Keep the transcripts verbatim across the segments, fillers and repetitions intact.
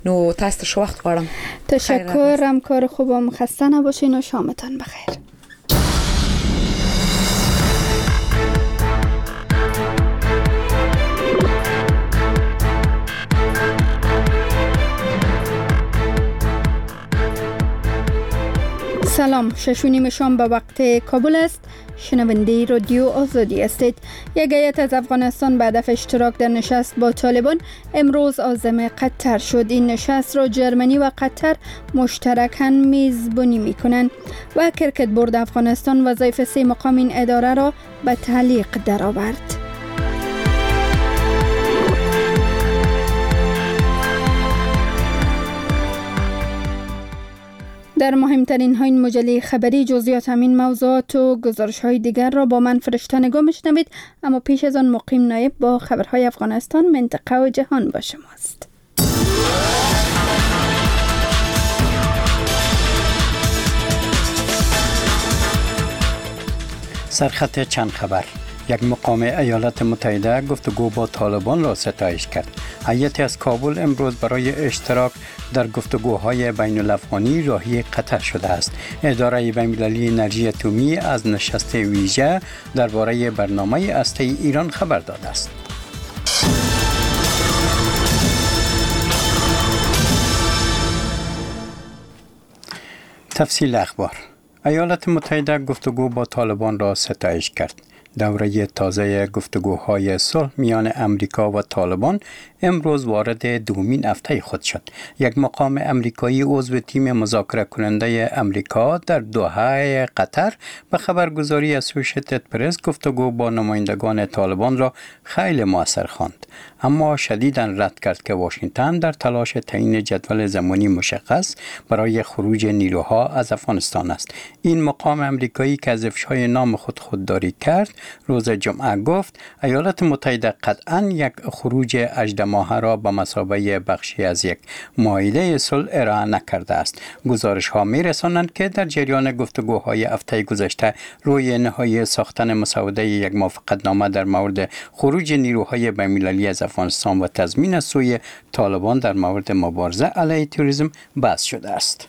نو تاسو شو وخت غواړم. تشکر، همکار خوبم، خسته نباشین و شامتان بخیر. سلام، شش و نیم شام به وقت کابل است. شنونده رادیو آزادی هستید. یک هیئت از افغانستان به هدف اشتراک در نشست با طالبان امروز عازم قطر شد. این نشست را جرمنی و قطر مشترکاً میزبانی میکنند و کرکت بورد افغانستان وظایف سه مقام این اداره را به تعلیق درآورد. در مهمترین ها این مجله خبری جزئیات همین موضوعات و گزارش های دیگر را با من فرشته نگاه میشنوید، اما پیش از آن مقیم نایب با خبرهای افغانستان، منطقه و جهان با شماست. سرخط چند خبر. یک مقام ایالات متحده گفتگو با طالبان را ستایش کرد. هیئتی از کابل امروز برای اشتراک در گفتگوهای بین الافغانی راهی قطر شده است. اداره بین‌المللی انرژی اتمی از نشست ویژه درباره برنامه هسته ایران خبر داده است. تفصیل اخبار. ایالات متحده گفتگو با طالبان را ستایش کرد. دوره تازه گفتگوهای صلح میان امریکا و طالبان امروز وارد دومین هفته خود شد. یک مقام امریکایی عضو تیم مذاکره کننده امریکا در دوحه قطر به خبرگزاری اسوشیتد پرس گفتگو با نمایندگان طالبان را خیلی مؤثر خواند، اما شدیداً رد کرد که واشنگتن در تلاش تعیین جدول زمانی مشخص برای خروج نیروها از افغانستان است. این مقام امریکایی که از افشای نام خود خودداری کرد، روز جمعه گفت ایالات متحده قطعاً یک خروج هجده ماهه را به مثابه بخشی از یک معاهده صلح ارائه نکرده است. گزارش ها می رسانند که در جریان گفتگوهای هفته گذشته روی نهایی ساختن مسوده یک موافقتنامه در مورد خروج نیروهای بین‌المللی از افغانستان و تضمین از سوی طالبان در مورد مبارزه علیه تروریسم بحث شده است.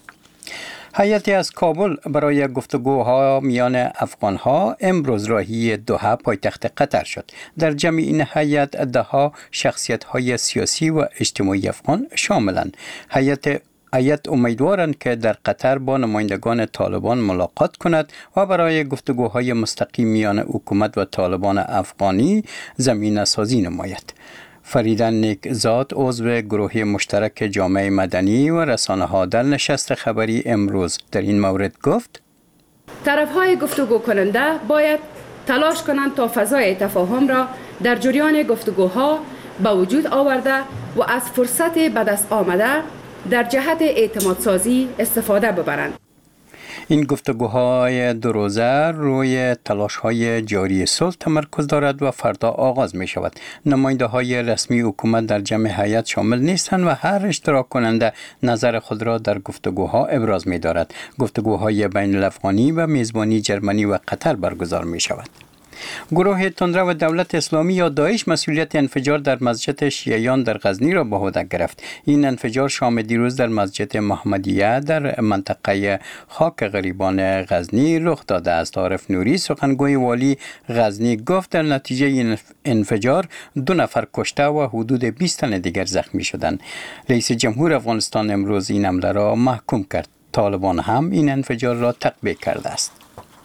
هیئتی از کابل برای گفتگوها میان افغانها امروز راهی دوحه پایتخت قطر شد. در جمع این هیئت ده شخصیت‌های سیاسی و اجتماعی افغان شاملند. هیئت هیئت امیدوارند که در قطر با نمایندگان طالبان ملاقات کند و برای گفتگوهای مستقیم میان حکومت و طالبان افغانی زمینه سازی نماید. فریده نیکزاد عضو گروه مشترک جامعه مدنی و رسانه ها در نشست خبری امروز در این مورد گفت: طرف‌های گفتگو کننده باید تلاش کنند تا فضای تفاهم را در جریان گفتگوها به وجود آورده و از فرصت به دست آمده در جهت اعتماد سازی استفاده ببرند. این گفتگوهای دو روزه روی تلاش‌های جاری صلح تمرکز دارد و فردا آغاز می شود. نماینده های رسمی حکومت در جمع هیئت شامل نیستند و هر اشتراک کننده نظر خود را در گفتگوها ابراز می دارد. گفتگوهای بین الافغانی و میزبانی جرمنی و قطر برگزار می شود. گروه تندره و دولت اسلامی یا داعش مسئولیت انفجار در مسجد شیعیان در غزنی را به عهده گرفت. این انفجار شام دیروز در مسجد محمدیه در منطقه خاک غریبان غزنی رخ داده است. عارف نوری سخنگوی والی غزنی گفت در نتیجه این انفجار دو نفر کشته و حدود بیست تن دیگر زخمی شدند. رئیس جمهور افغانستان امروز این حمله را محکوم کرد. طالبان هم این انفجار را تقبیح کرده است.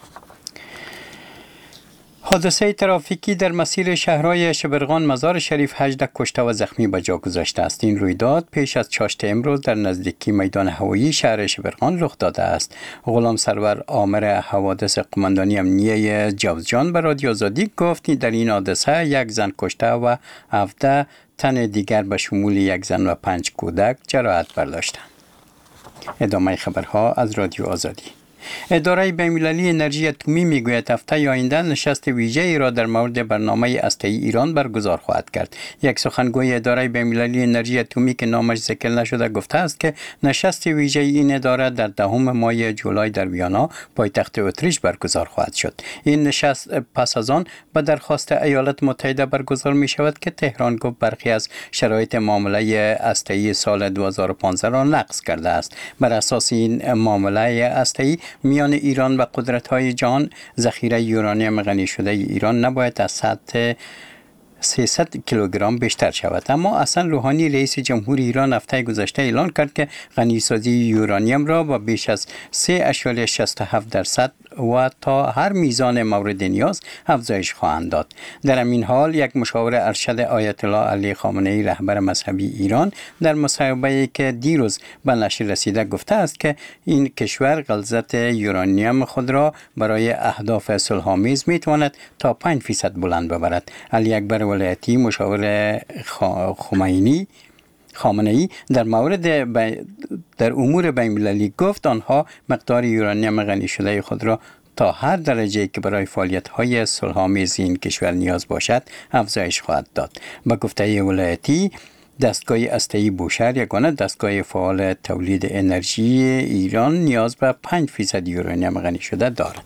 حادثه ترافیکی در مسیر شهرهای شبرغان مزار شریف هجده کشته و زخمی به جا گذاشته است. این رویداد پیش از چاشت امروز در نزدیکی میدان هوایی شهر شبرغان رخ داده است. غلام سرور آمر حوادث قماندانی امنیه جوزجان به رادیو آزادی گفت در این حادثه یک زن کشته و هفده تن دیگر به شمول یک زن و پنج کودک جراحت برداشتند. ادامه خبرها از رادیو آزادی. اداره بین‌المللی انرژی اتمی میگوید هفته آینده نشست ویژه‌ای را در مورد برنامه هسته‌ای ایران برگزار خواهد کرد. یک سخنگوی اداره بین‌المللی انرژی اتمی که نامش ذکر نشده گفته است که نشست ویژه این اداره در دهم ماه جولای در ویانا پایتخت اتریش برگزار خواهد شد. این نشست پس از آن به درخواست ایالات متحده برگزار می شود که تهران گفت برخی از شرایط معامله هسته‌ای سال دو هزار و پانزده را نقض کرده است. بر اساس این معامله هسته‌ای میان ایران و قدرت‌های جهان ذخیره یورانیم غنی شده ایران نباید از سطح سیصد کیلوگرم بیشتر شود. اما حسن روحانی رئیس جمهور ایران هفته گذشته اعلان کرد که غنیسازی یورانیم را با بیش از سه اشاریه شصت و هفت درصد و تا هر میزان مورد نیاز افزایش خواهند داد. در همین حال یک مشاور ارشد آیت الله علی خامنه‌ای رهبر مذهبی ایران در مصاحبه‌ای که دیروز به نشر رسیده گفته است که این کشور غلظت یورانیم خود را برای اهداف صلح‌آمیز میتواند تا پنج فیصد بلند ببرد. علی اکبر ولایتی مشاور خمینی خامنه‌ای در مورد در امور بین‌المللی گفت آنها مقدار یورانیم غنی شده خود را تا هر درجه که برای فعالیت‌های صلح‌آمیز این کشور نیاز باشد افزایش خواهد داد. با گفته ولایتی دستگاه هسته‌ای بوشهر یگانه دستگاه فعال تولید انرژی ایران نیاز به پنج فیصد یورانیم غنی شده دارد.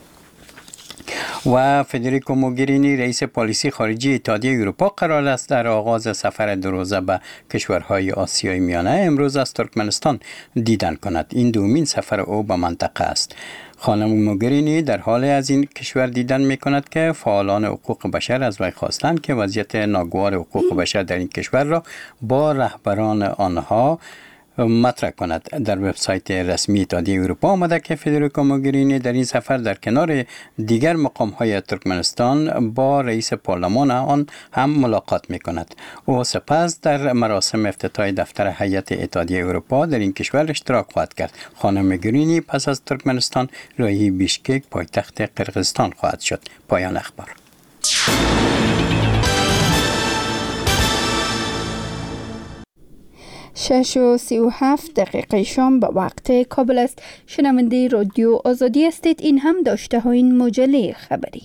و فدریکو موگرینی رئیس پالیسی خارجی اتحادیه اروپا قرار است در آغاز سفر دو روزه به کشورهای آسیای میانه امروز از ترکمنستان دیدن کند. این دومین سفر او به منطقه است. خانم موگرینی در حال از این کشور دیدن می کند که فعالان حقوق بشر از وی خواستند که وضعیت ناگوار حقوق بشر در این کشور را با رهبران آنها مطرح کند. در وبسایت رسمی اتحادیه اروپا آمده که فدریکو موگرینی در این سفر در کنار دیگر مقام‌های ترکمنستان با رئیس پارلمان آن هم ملاقات می‌کند. او سپس در مراسم افتتاح دفتر هیئت اتحادیه اروپا در این کشور اشتراک خواهد کرد. خانم موگرینی پس از ترکمنستان راهی بیشکک پایتخت قرقیزستان خواهد شد. پایان اخبار. شش و سی و هفت دقیقه شام به وقت کابل است. شنونده رادیو آزادی هستید. این هم داشته های این مجله خبری.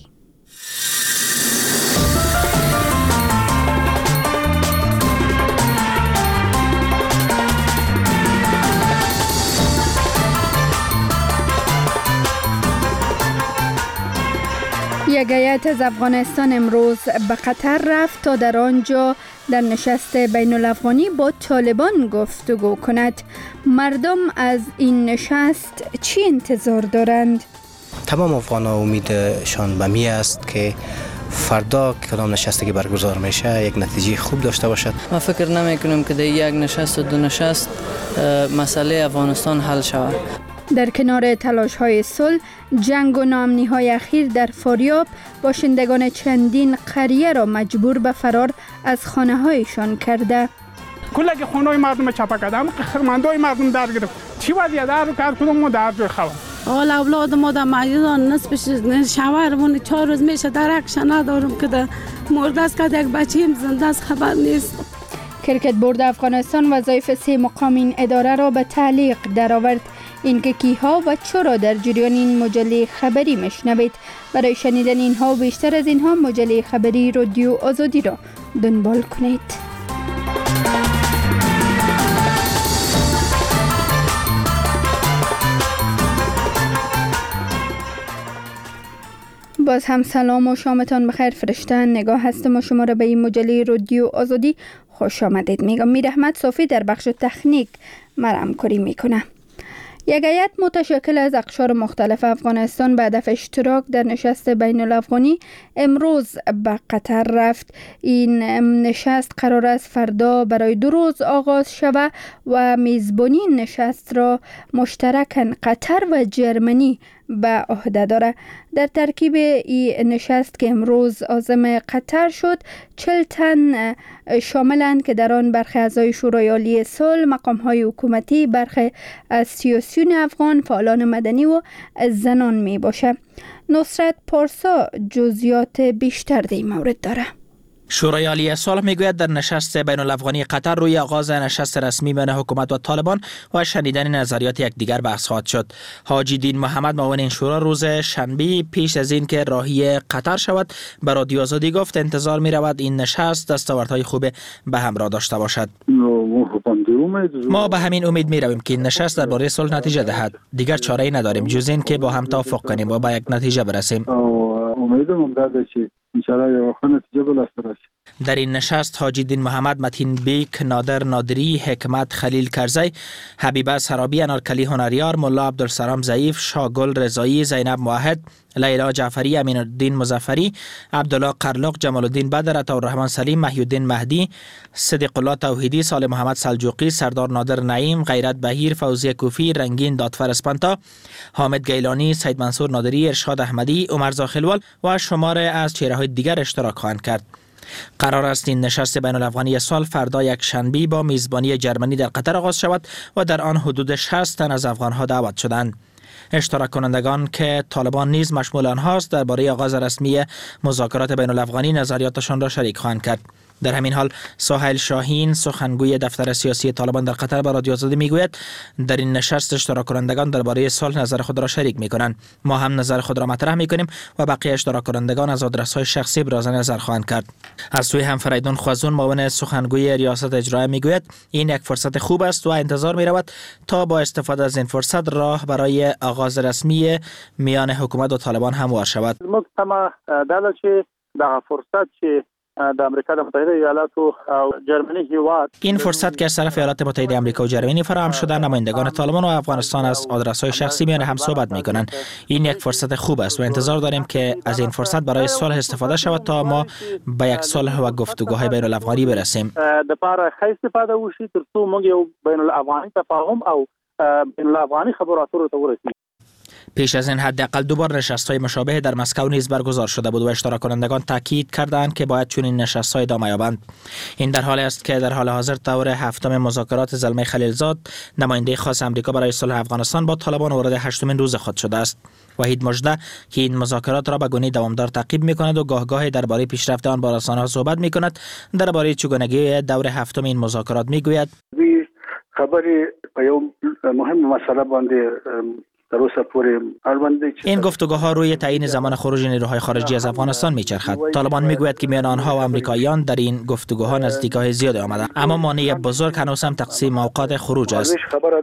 یک هیئت از افغانستان امروز به قطر رفت تا در آنجا در نشست بین الافغانی با طالبان گفتگو کند. مردم از این نشست چی انتظار دارند؟ تمام افغان‌ها امیدشان به می است که فردا کدام نشستی که برگزار میشه یک نتیجه خوب داشته باشد. ما فکر نمی کنیم که در یک نشست و دو نشست مسئله افغانستان حل شود. در کنار تلاش های صلح، جنگ و ناامنی های اخیر در فاریاب باشندگان چندین قریه را مجبور به فرار از خانه هایشان کرده. کلگی خونه های مردم چپا کردن، خرمندای مردم در گرفت. چی وضعیت در کرد کدوم ما در جای خواب. اول اولاد ما در مریضان نصفش شوهرمون چهار روز میشه درکش ندارم که در مرده است که یک بچه‌ام زنده است خبر نیست. کرکت بورد افغانستان وظایف سه مقام این اداره را به تعلیق درآورد. اینکه کیها و چرا در جریان این مجله خبری مشنوید. برای شنیدن اینها و بیشتر از اینها مجله خبری رادیو آزادی را دنبال کنید. باز هم سلام و شامتان بخیر. فرشته نگاه هستم و شما را به این مجله رادیو آزادی خوش آمدید میگم. میر احمد صافی در بخش تکنیک مرا همکاری میکنه. یک هیئت متشکل از اقشار مختلف افغانستان به هدف اشتراک در نشست بین الافغانی امروز به قطر رفت. این نشست قرار است فردا برای دو روز آغاز شود و میزبانی نشست را مشترکاً قطر و جرمنی به عهده داره. در ترکیب این نشست که امروز عازم قطر شد چهل تن شاملند که در آن برخی اعضای شورای عالی صلح، مقام‌های حکومتی، برخی از سیاسیون افغان، فعالان مدنی و زنان می باشه. نصرت پارسا جزئیات بیشتر در این مورد داره. شورای عالی صلح میگوید در نشست بین الافغانی قطر روی آغاز نشست رسمی بین حکومت و طالبان و شنیدن نظریات یکدیگر بحث خواهد شد. حاجی دین محمد معاون این شورا روز شنبه پیش از این که راهی قطر شود به رادیو آزادی گفت انتظار می رود این نشست دستاوردهای خوب به همراه داشته باشد. ما به همین امید می رویم که این نشست درباره صلح نتیجه دهد. دیگر چاره‌ای نداریم جز این که با هم توافق کنیم و به یک نتیجه برسیم. در این نشست حاجی دین محمد، متین بیک، نادر نادری، حکمت خلیل کرزی، حبیبه سرابی، انارکلی هنریار، ملا عبدالسلام ضعیف، شاگل رضایی، زینب موحد، لیلا جعفری، امین الدین مظفری، عبدالله قرلق، جمال الدین بدر، عطاالرحمن سلیم، محی الدین مهدی، صدیق الله توحیدی، صالح محمد سلجوقی، سردار نادر نعیم، غیرت بهیر، فوزی کوفی، رنگین دادفر اسپانتا، حامد گیلانی، سید منصور نادری، ارشاد احمدی، عمر زاخلوال و شمار از چهره‌های دیگر اشتراک خواهند کرد. قرار است این نشست بین الافغانی صلح فردا یک شنبه با میزبانی جرمنی در قطر آغاز شود و در آن حدود شصت تن از افغان‌ها دعوت شدند. اشتراک کنندگان که طالبان نیز مشمول آنهاست درباره آغاز رسمی مذاکرات بین الافغانی نظریاتشان را شریک خواهند کرد. در همین حال سهیل شاهین، سخنگوی دفتر سیاسی طالبان در قطر، به رادیو آزادی میگوید در این نشست اشتراک کنندگان درباره صلح نظر خود را شریک میکنند. ما هم نظر خود را مطرح میکنیم و بقیه اشتراک کنندگان از آدرس‌های شخصی ابراز نظر خواهند کرد. از سوی هم فریدون خوازون، معاون سخنگوی ریاست اجرایی، میگوید این یک فرصت خوب است و انتظار میرود تا با استفاده از این فرصت راه برای آغاز رسمی میان حکومت و طالبان هموار شود. مکتمل دلچه در فرصت که د امریکا د متحده ایالاتو او جرمنی هیواد این فرصت که از طرف ایالات متحده آمریکا و جرمنی فراهم شده، نمایندگان طالبان و افغانستان از آدرس‌های شخصی میان هم صحبت می‌کنند. این یک فرصت خوب است و انتظار داریم که از این فرصت برای صلح استفاده شود تا ما به یک صلح و گفتگوهای بین الافغانی برسیم. د پاره ښه استفاده وشي ترڅو موږ یو بین الافغاني تفاهم او بین الافغاني خبرو اترو ته ورسیږو. پیش از این حداقل دو بار نشست‌های مشابه در مسکو نیز برگزار شده بود و اشتراک کنندگان تاکید کردند که باید چنین نشست‌های ادامه یابند. این در حالی است که در حال حاضر دور هفتم مذاکرات زلمه خلیلزاد، نماینده خاص آمریکا برای صلح افغانستان، با طالبان وارد هشتمین روز خود شده است. وحید مژده که این مذاکرات را به گونه دوامدار تعقیب می‌کند و گاهگاهی درباره پیشرفت آن با رسانه‌ها صحبت می‌کند، درباره چگونگی دور هفتم این مذاکرات می‌گوید: خبری په یو مهم مسئله باندې این گفتگوها روی تعیین زمان خروج نیروهای خارجی از افغانستان میچرخد. طالبان میگوید که میان آنها و آمریکاییان در این گفتگوها نزدیکی‌های زیادی آمده، اما مانع بزرگ هنوز هم تقسیم اوقات خروج است.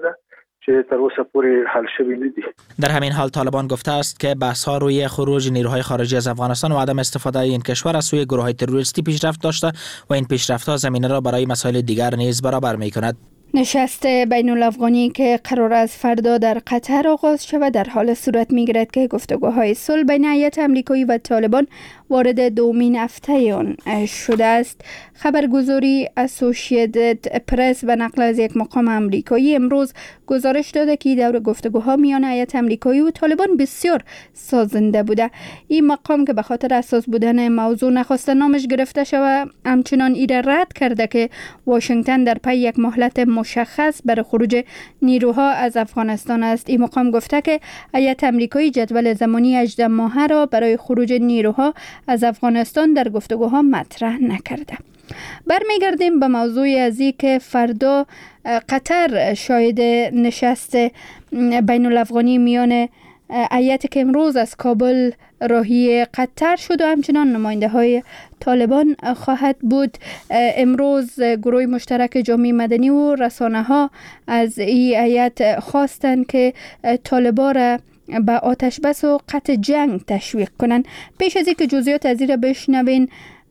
در همین حال طالبان گفته است که بحث‌ها روی خروج نیروهای خارجی از افغانستان و عدم استفاده این کشور از سوی گروه‌های تروریستی پیشرفت داشته و این پیشرفت‌ها زمینه را برای مسائل دیگر نیز برابر می‌کند. نشست بین الافغانی که قرار است فردا در قطر آغاز شود در حال صورت می‌گیرد که گفتگوهای صلح بین هیئت آمریکایی و طالبان وارد دومین هفته آن شده است. خبرگزاری اسوسییتد پرس به نقل از یک مقام آمریکایی امروز گزارش داده که دور گفتگوها میان هیئت آمریکایی و طالبان بسیار سازنده بوده. این مقام که به خاطر اساس بودن موضوع نخواسته نامش گرفته شود، همچنان ایره رد کرده که واشنگتن در پی یک مهلت مشخص برای خروج نیروها از افغانستان است. این مقام گفته که هیئت آمریکایی جدول زمانی هجده ماهه را برای خروج نیروها از افغانستان در گفتگوها مطرح نکرده. برمیگردیم به موضوع ازی که فردا قطر شاهد نشست بین الافغانی میان هیئتی که امروز از کابل راهی قطر شد و همچنان نماینده های طالبان خواهد بود. امروز گروه مشترک جامعه مدنی و رسانه ها از این هیئت خواستند که طالبان را به آتش بس و قطع جنگ تشویق کنند. پیش از اینکه جزئیات از این را بشنوین،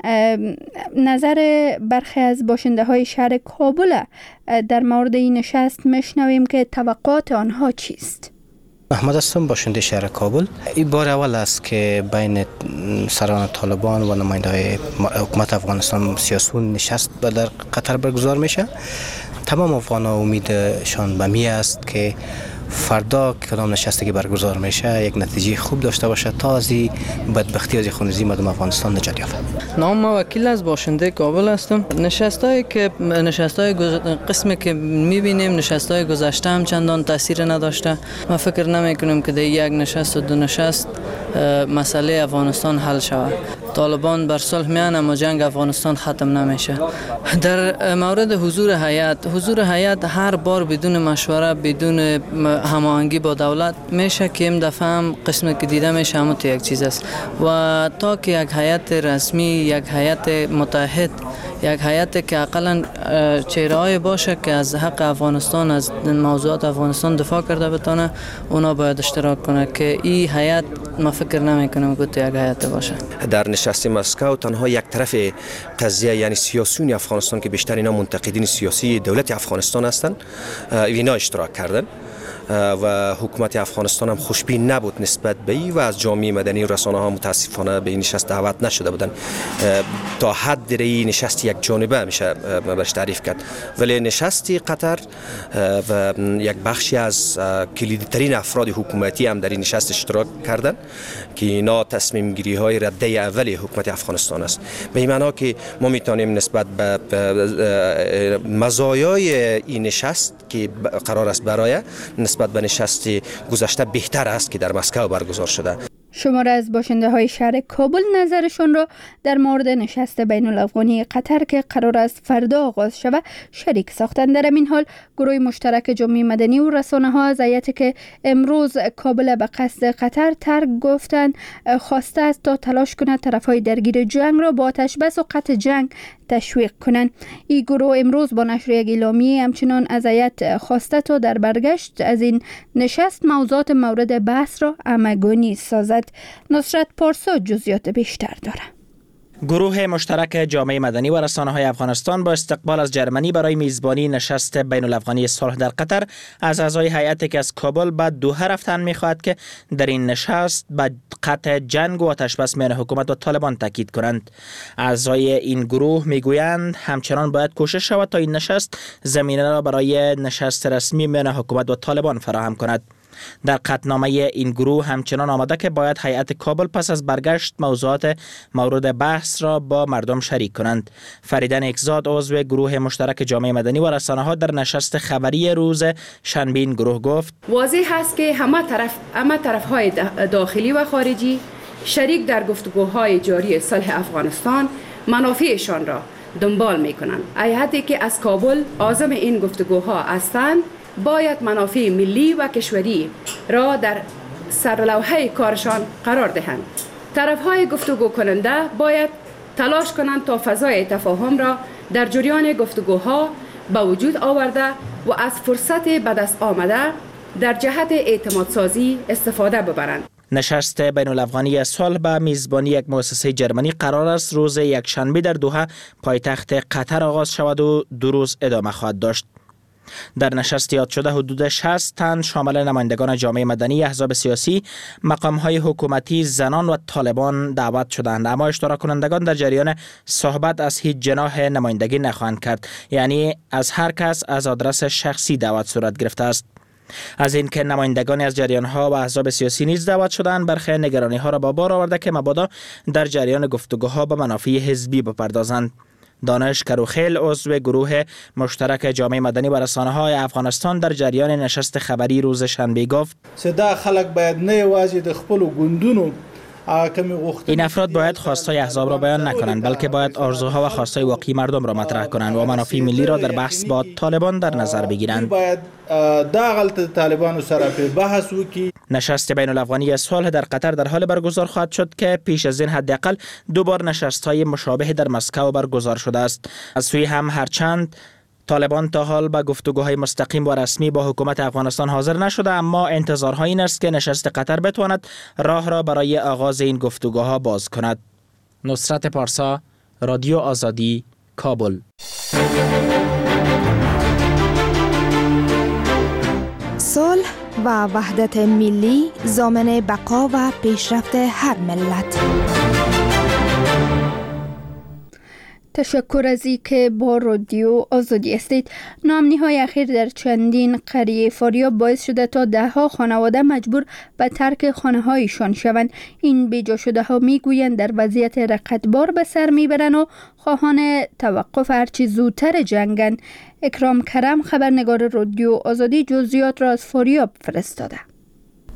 نظر برخی از باشنده های شهر کابل در مورد این نشست میشنویم که توقعات آنها چیست. احمد هستم، باشنده شهر کابل. این بار اول است که بین سران طالبان و نماینده‌های حکومت افغانستان سیاسیون نشست در قطر برگزار میشه. تمام افغان‌ها امیدشان به می است که فردا کدام نشستی که برگزار میشه یک نتیجه خوب داشته باشه تا از بدبختی از خونریزی مردم افغانستان نجات یابد. نام ما وکیل از باشنده کابل هستم. نشستایی که نشستای گز... قسمی که میبینیم نشستای گذشته هم چندان تاثیر نداشته. ما فکر نمیکنیم که در یک نشست و دو نشست مسئله افغانستان حل شود. طالبان بر صلح میان اما جنگ افغانستان ختم نمیشه. در مورد حضور هیئت، حضور هیئت هر بار بدون مشوره، بدون هماهنگی با دولت میشه که این دفعه هم قسمی که دیده میشه همون تو یک چیز است و تا که یک هیئت رسمی، یک هیئت متحد، یک هیئت که اقلا چهره‌ای باشه که از حق افغانستان، از موضوعات افغانستان دفاع کرده بتونه، اونا باید اشتراک کنه که این هیئت ما فکر نمی‌کنم که تو یک هیئت باشه. در نشست مسکو تنها یک طرف قضیه یعنی سیاسیون افغانستان که بیشتر اینا منتقدین سیاسی دولت افغانستان هستند اینا اشتراک کردن و حکومت افغانستان هم خوشبین نبود نسبت به این و از جامعه مدنی و رسانه ها متاسفانه به این نشست دعوت نشده بودن. تا حد این نشست یک جانبه میشه برش تعریف کرد، ولی نشستی قطر و یک بخشی از کلیدی ترین افراد حکومتی هم در این نشست اشتراک کردن که اینا تصمیم گیری های رده اولی حکومت افغانستان است. به این معنا که ما میتونیم نسبت به مزایای این نشست که قرار است برای نسبت به نشست گذشته بهتر است که در مسکو برگزار شده. شماره از باشنده های شهر کابل نظرشون را در مورد نشست بین الافغانی قطر که قرار است فردا آغاز شود شریک ساختند. در این حال گروه مشترک جامعه مدنی و رسانه ها از هیئتی که امروز کابل به قصد قطر ترک گفتند خواسته است تا تلاش کند طرف های درگیر جنگ را با آتش بس و قطع جنگ تشویق کنند. این گروه امروز با نشر یک اعلامیه همچنان از هیئت خواسته تا در برگشت از این نشست موضوعات مورد بحث را همگانی سازد. نصرت پارسا جزئیات بیشتر داره. گروه مشترک جامعه مدنی و رسانه‌های افغانستان با استقبال از جرمنی برای میزبانی نشست بین الافغانی صلح در قطر از اعضای هیئتی که از کابل به دوحه رفتن می‌خواهد که در این نشست به قطع جنگ و آتش‌بس میان حکومت و طالبان تاکید کنند. اعضای این گروه میگویند همچنان باید کوشش شود تا این نشست زمینه را برای نشست رسمی میان حکومت و طالبان فراهم کند. در قطعنامه این گروه همچنان آمده که باید هیئت کابل پس از برگشت موضوعات مورد بحث را با مردم شریک کنند. فریده نیکزاد عضو گروه مشترک جامعه مدنی و رسانه ها در نشست خبری روز شنبه این گروه گفت واضح است که همه طرف همه طرف های داخلی و خارجی شریک در گفتگوهای جاری صلح افغانستان منافعشان را دنبال می کنند. هیئتی که از کابل عازم این گفتگوها هستند باید منافع ملی و کشوری را در سرلوحه کارشان قرار دهند. طرف‌های گفتگو کننده باید تلاش کنند تا فضای تفاهم را در جریان گفتگوها به وجود آورده و از فرصت به دست آمده در جهت اعتماد سازی استفاده ببرند. نشست بین الافغانی صلح به میزبانی یک مؤسسه جرمنی قرار است روز یک شنبه در دوحه پایتخت قطر آغاز شود و دو روز ادامه خواهد داشت. در نشست یاد شده حدود شصت تن شامل نمایندگان جامعه مدنی، احزاب سیاسی، مقام‌های حکومتی، زنان و طالبان دعوت شدند، اما اشتراک کنندگان در جریان صحبت از هیچ جناح نمایندگی نخواهند کرد، یعنی از هر کس از آدرس شخصی دعوت صورت گرفته است. از این که نمایندگانی از جریان‌ها و احزاب سیاسی نیز دعوت شدند، برخی نگرانی‌ها را با بار آورده که مبادا در جریان گفتگوها به منافع حزبی بپردازند. دانش کروخیل عضو گروه مشترک جامعه مدنی و رسانه‌های افغانستان در جریان نشست خبری روز شنبه گفت صدا خلق باید نه یوازې د خپل ګوندونو این افراد باید خواستهای احزاب را بیان نکنند، بلکه باید آرزوها و خواستهای واقعی مردم را مطرح کنند و منافع ملی را در بحث با طالبان در نظر بگیرند. باید دا غلط طالبانو سره په بحث وکړي. نشست بین الافغانی صلح در قطر در حال برگزار خواهد شد که پیش از این حداقل دو بار نشست‌های مشابه در مسکو برگزار شده است. از سوی هم هرچند طالبان تا حال به گفتگوهای مستقیم و رسمی با حکومت افغانستان حاضر نشده، اما انتظارها این است که نشست قطر بتواند راه را برای آغاز این گفتگوها باز کند. نصرت پارسا، رادیو آزادی، کابل. صلح و وحدت ملی ضامن بقا و پیشرفت هر ملت. تشکر از اینکه با رادیو آزادی هستید. ناامنی های اخیر در چندین قریه فاریاب باعث شده تا ده ها خانواده مجبور به ترک خانه هایشان شوند. این بیجا شده ها می گویند در وضعیت رقتبار به سر می برند و خواهان توقف هرچی زودتر جنگند. اکرام کرم خبرنگار رادیو آزادی جزئیات را از فاریاب فرستاده.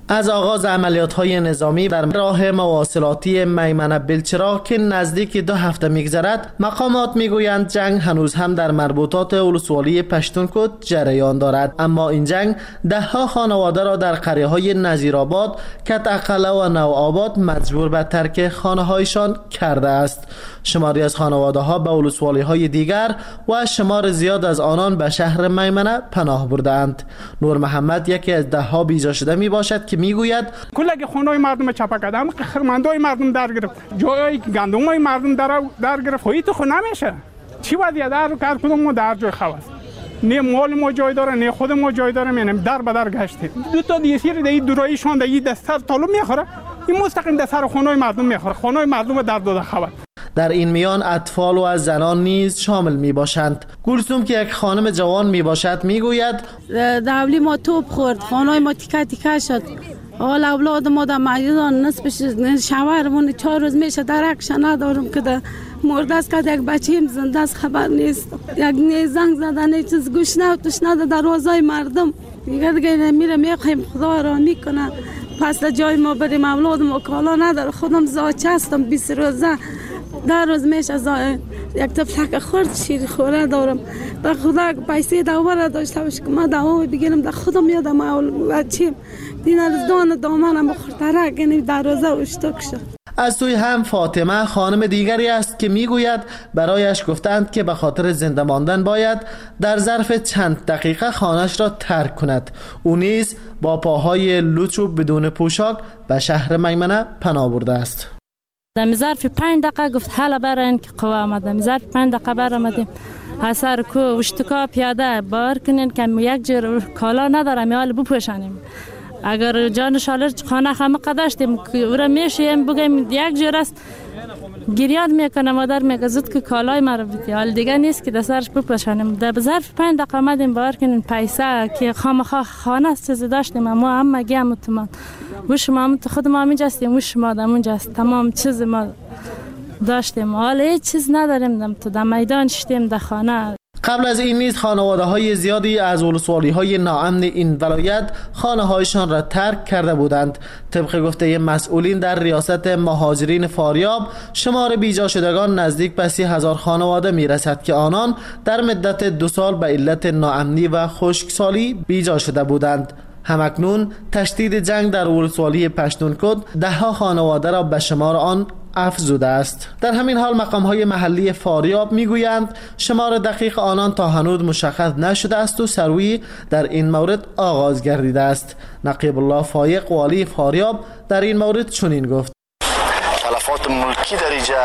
از آغاز عملیات‌های نظامی در راه مواصلاتی میمنه بلچراغ که نزدیک دو هفته می‌گذرد، مقامات می‌گویند جنگ هنوز هم در مربوطات ولسوالی پشتونکوت جریان دارد، اما این جنگ ده‌ها خانواده را در قریه‌های نظیرآباد، کتاقله و نوآباد مجبور به ترک خانه‌هایشان کرده است. شماری از خانواده‌ها به ولسوالی‌های دیگر و شمار زیاد از آنان به شهر میمنه پناه بردند. نور محمد یکی از ده‌ها بیجا شده میباشد که میگوید کلگی خونه‌های مردم چاپا کردن، خرمندای مردم در گرفت، جای گندمای مردم در در گرفت. خودی تو خود نمیشه. چی وضعیت در کار کدوم ما در جای خواست. نه مال ما جای داره، نه خود ما جای داره، می‌نم در به در گشتیم. دو تا دیسیر دی دورایشون دی دستر طالب میخوره. این مستقیم دستر خونه‌های مردم میخوره. خونه‌های مردم در داده خواست. در این میان اطفال و زنان نیز شامل می باشند. گلسوم که یک خانم جوان می باشد می گوید دولی ما توپ خورد، خانه ما تیکه تیکه شد. حال اولاد ما در مجیدان نصفش شوهرمون چهار روز میشه درکش ندارم که در مرده است که یک بچه‌ام زنده است خبر نیست. یک نه زنگ زدن نه چیز گوش نه توش نه دروازه مردم میگه دیگه میره میخوایم خدا را میکنه. پس در جای ما بریم اولاد ما کالا نداره. خودم زاچه هستم بیست روزه در روز میشه زای یک تفلک خورد شیر خوره دارم. در خدا پیسه دوباره داشته باشه که ما دوام بگیرم در خودم یادم اول بچیم دین از دان دامنم بخورتره یعنی در روزه اشتاک شد. از سوی هم فاطمه خانم دیگری است که میگوید برایش گفتند که به خاطر زنده ماندن باید در ظرف چند دقیقه خانه‌اش را ترک کند. او نیز با پاهای لوچ و بدون پوشاک به شهر میمنه پناه برده است. در ظرف پنج دقیقه گفت حالا برای که قوا آمدم. ظرف پنج دقیقه برآمدیم. اثر کو اشتکا پیاده بار کنین که یک جور کالا ندارم حال بپوشانیم. اگر جان شالر خانه خمه قداشتیم او را میشیم بگیم یک جور است گریاد میکنه مادر میگه زود که کالای مرا بیتی حال دیگه نیست که دسترش بپوشانیم. در ظرف پنج دقیقه آمدیم بار کنین پیسه که خامخا خانه است چیزی داشتیم اما هم گیم اتمان و شما خود ما همینجا هستیم و شما در اونجا است تمام چیز ما داشتیم حال هیچ چیز نداریم دم تو در میدان شدیم در خانه. قبل از این نیز خانواده های زیادی از ولسوالی های ناامن این ولایت خانه هایشان را ترک کرده بودند. طبق گفته مسئولین در ریاست مهاجرین فاریاب شمار بیجا شدگان نزدیک به سی هزار خانواده می رسد که آنان در مدت دو سال به علت ناامنی و خشکسالی بیجا شده بودند. همکنون تشدید جنگ در ولسوالی پشتونکوت ده ها خانواده را به شمار آن افزوده است. در همین حال مقام‌های محلی فاریاب میگویند شمار دقیق آنان تا هنوز مشخص نشده است و سروی در این مورد آغاز گردیده است. نقیب الله فایق والی فاریاب در این مورد چنین گفت: تلفات ملکی در اینجا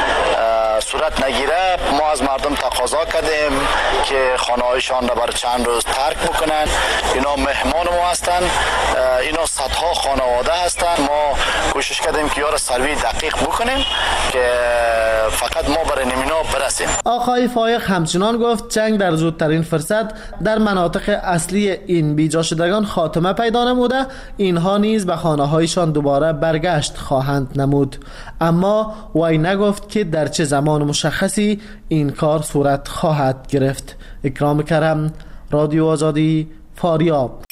صورت نگیره ما از مردم تقاضا کردیم که خانه‌هایشان را برای چند روز ترک بکنن. اینا مهمان ما هستند، اینا صدها خانواده هستند. ما کوشش کردیم که یارو سروی دقیق بکنیم که فقط ما برای نمینا برسیم. آقای فایق همچنان گفت جنگ در زودترین فرصت در مناطق اصلی این بیجا شدگان خاتمه پیدا نموده، اینها نیز به خانه‌هایشان دوباره برگشت خواهند نمود. اما وی نگفت که در چه زمان مشخصی این کار صورت خواهد گرفت. اکرام کرم، رادیو آزادی، فاریاب.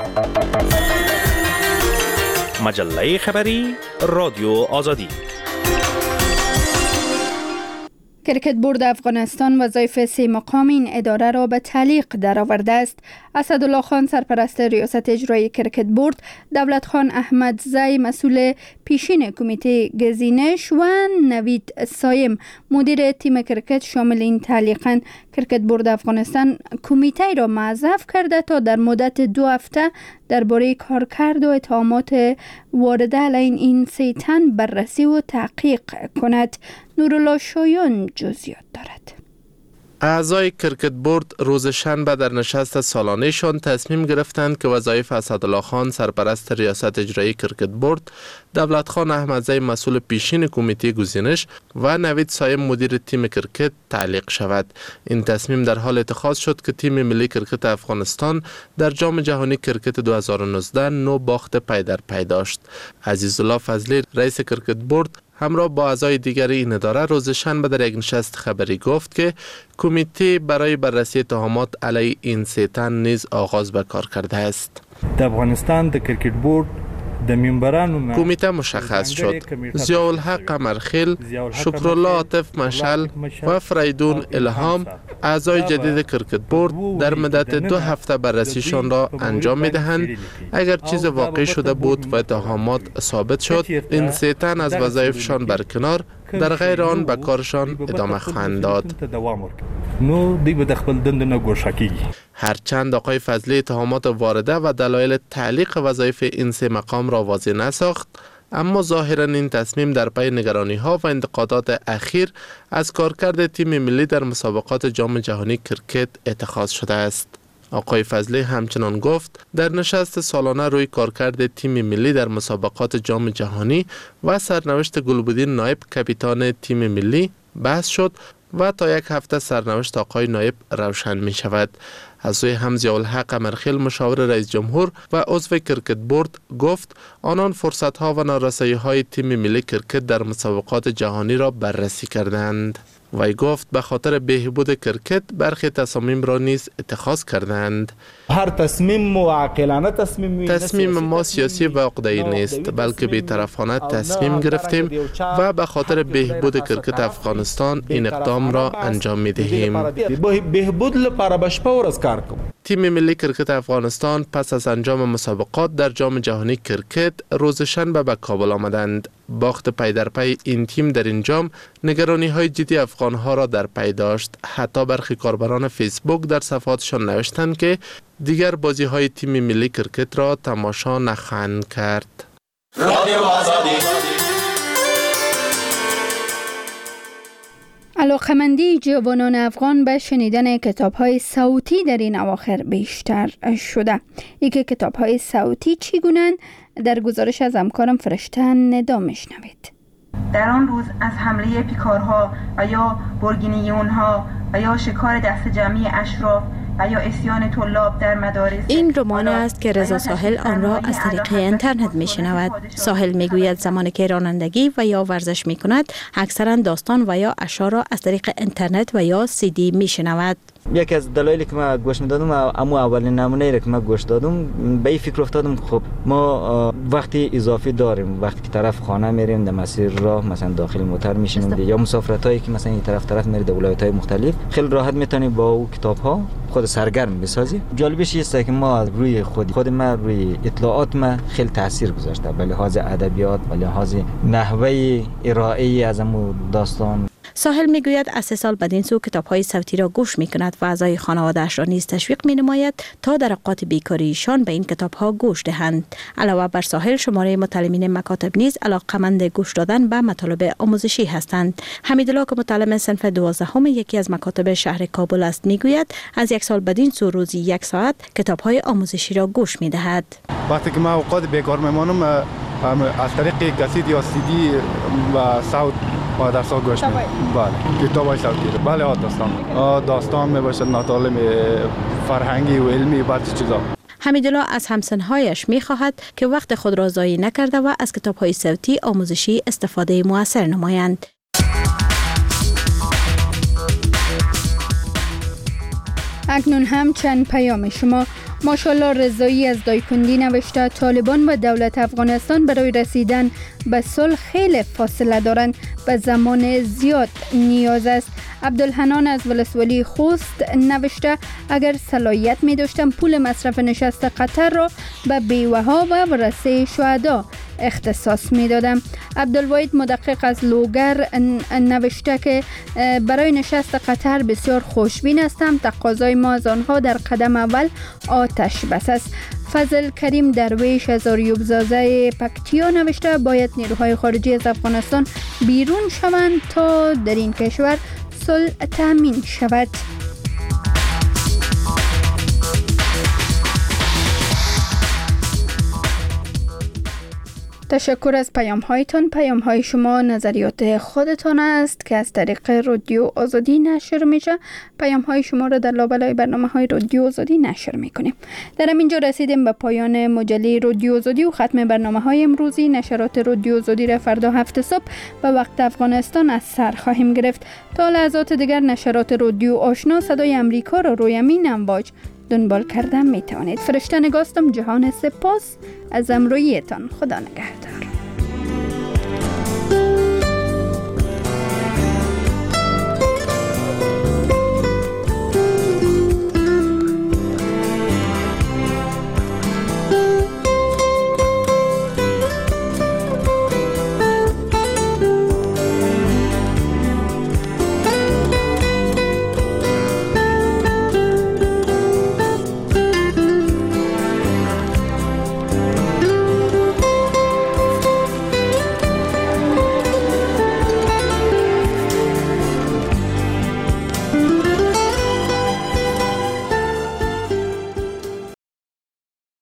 مجله خبری رادیو آزادی. کرکت بورد افغانستان وظایف سه مقام این اداره را به تعلیق درآورده است. اسدالله خان سرپرست ریاست اجرایی کرکت بورد، دولت خان احمدزی مسئول پیشین کمیته گزینش و نوید سایم مدیر تیم کرکت شامل این تعلیقاً کرکت بورد افغانستان کمیته را موظف کرده تا در مدت دو هفته درباره کارکرد و اتهامات وارده علیه این سه تن بررسی و تحقیق کند. نورالله شایان جزئیات دارد. اعضای کرکت بورد روز شنبه در نشست سالانه‌شان تصمیم گرفتند که وظایف اسدالله خان سرپرست ریاست اجرایی کرکت بورد، دولت خان احمدزی مسئول پیشین کمیته گزینش و نوید سایم مدیر تیم کرکت تعلیق شود. این تصمیم در حال اتخاذ شد که تیم ملی کرکت افغانستان در جام جهانی کرکت دو هزار و نوزده نو باخت پی در پی داشت. عزیزالله فضلی رئیس کرکت بورد همراه با اعضای دیگر این اداره روز شنبه در یک نشست خبری گفت که کمیته برای بررسی اتهامات علیه این سه تن نیز آغاز به کار کرده است. د افغانستان د کرکټ بورډ کمیته مشخص شد. ضیاءالحق قمرخیل، شکرالله عاطف مشعل و فریدون الهام اعضای جدید کرکت بورد در مدت دو هفته بررسیشان را انجام می دهند. اگر چیز واقعی شده بود و اتهامات ثابت شد، این سه تن از وظایفشان برکنار، در غیر آن به کارشان ادامه خواهند داد. هرچند آقای فضلی اتهامات وارده و دلایل تعلیق وظایف این سه مقام را واضح نساخت، اما ظاهرا این تصمیم در پی نگرانی ها و انتقادات اخیر از کارکرد تیم ملی در مسابقات جام جهانی کرکت اتخاذ شده است. آقای فضلی همچنان گفت در نشست سالانه روی کارکرد تیم ملی در مسابقات جام جهانی و سرنوشت گلبدین نایب کاپیتان تیم ملی بحث شد و تا یک هفته سرنوشت آقای نایب روشن می شود. از سوی هم ضیاءالحق قمرخیل مشاور رئیس جمهور و عضو کرکت بورد گفت آنان فرصت ها و نارسایی های تیم ملی کرکت در مسابقات جهانی را بررسی کردند. وی گفت به خاطر بهبود کرکت برخی تصامیم را نیز اتخاذ کردند. هر تصمیم عاقلانه تصمیم تصمیم ما سیاسی و عقده‌ای نیست، بلکه بی‌طرفانه تصمیم گرفتیم و به خاطر بهبود کرکت افغانستان این اقدام را انجام می‌دهیم. بهبود لپاره بشپا ورځ کار کوو. تیم ملی کرکت افغانستان پس از انجام مسابقات در جام جهانی کرکت روز شنبه به کابل آمدند. باخت پی در پی این تیم در این جام نگرانی های جدی افغان ها را در پی داشت. حتی برخی کاربران فیسبوک در صفحاتشان نوشتند که دیگر بازی های تیم ملی کرکت را تماشا نخواهند کرد. رادیو آزادی. علاقمندی جوانان افغان به شنیدن کتاب‌های صوتی در این اواخر بیشتر شده. یک کتاب‌های صوتی چگونه‌اند؟ در گزارش از همکارم فرشته ندا میشنوید. در آن روز از حمله پیکارها و یا برگینیونها و یا شکار دست جمعی اشراف و یا اسیان طلاب در مدارس. این رمان است که رضا ساحل آن را از طریق اینترنت می شنود. ساحل می گوید زمانی که رانندگی و یا ورزش می کند اکثرا داستان و یا اشعار را از طریق اینترنت و یا سی دی می شنود. یکی از دلایلی که ما گوش میدادم اما اولین نمونه را که ما گوش دادم به این فکر افتادم خب ما وقتی اضافی داریم، وقتی که طرف خانه میریم در مسیر راه مثلا داخل موتر میشینیم یا مسافرت هایی که مثلا این طرف طرف میره در ولایت های مختلف خیلی راحت میتونی با او کتاب ها خود سرگرم بسازی. جالبش است که ما روی خود خود ما روی اطلاعات ما خیلی تاثیر گذاشته به لحاظ ادبیات به لحاظ نحوه ارائه از امو داستان. ساحل میگوید از سه سال بدین سو کتاب‌های صوتی را گوش می‌کند و اعضای خانواده‌اش را نیز تشویق می‌نماید تا در اوقات بیکاریشان به این کتاب‌ها گوش دهند. علاوه بر ساحل شماره متعلمین مکاتب نیز علاقه‌مند گوش دادن به مطالب آموزشی هستند. حمیدالله که متعلم صنف دوازدهم یکی از مکاتب شهر کابل است میگوید از یک سال بدین سو روزی یک ساعت کتاب‌های آموزشی را گوش می‌دهد. وقتی که ما اوقات بیکار میمانم از طریق کاسید یا سی دی و صوت و درس ها گوش میدم. بله کتاب‌های صوتی. بله داستان داستان میباشد، مطالب فرهنگی و علمی و چیزا. حمیدالله از همسن‌هایش می‌خواهد که وقت خود را ضایع نکرده و از کتاب‌های صوتی آموزشی استفاده موثر نمایند. اکنون هم چند پیام شما. ماشاءالله رضایی از دایکندی نوشته طالبان و دولت افغانستان برای رسیدن به صلح خیلی فاصله دارند، به زمان زیاد نیاز است. عبدالحنان از ولسوالی خوست نوشته اگر صلاحیت می داشتم پول مصرف نشست قطر را به بیوه‌ها و ورثه شهدا اختصاص می دادم. عبدالواحد مدقق از لوگر نوشته که برای نشست قطر بسیار خوشبین هستم، تقاضای ما از آنها در قدم اول آتش بس است. فضل کریم درویش از آریوبزازه پکتیا نوشته باید نیروهای خارجی از افغانستان بیرون شوند تا در این کشور صلح تامین شود. تشکر از پیام هایتان. پیام های شما نظریات خودتان است که از طریق رادیو آزادی نشر میشه. پیام های شما را در لابلای برنامه های رادیو آزادی نشر میکنیم. در اینجا رسیدیم به پایان مجله رادیو آزادی و ختم برنامه های امروزی. نشرات رادیو آزادی را فردا هفت صبح به وقت افغانستان از سر خواهیم گرفت. تا لحظات دیگر نشرات رادیو آشنا صدای امریکا را روی امین امواج دنبال کردن می توانید. فرشته نگاستم جهان سپاس از امرویتان. خدا نگهدار.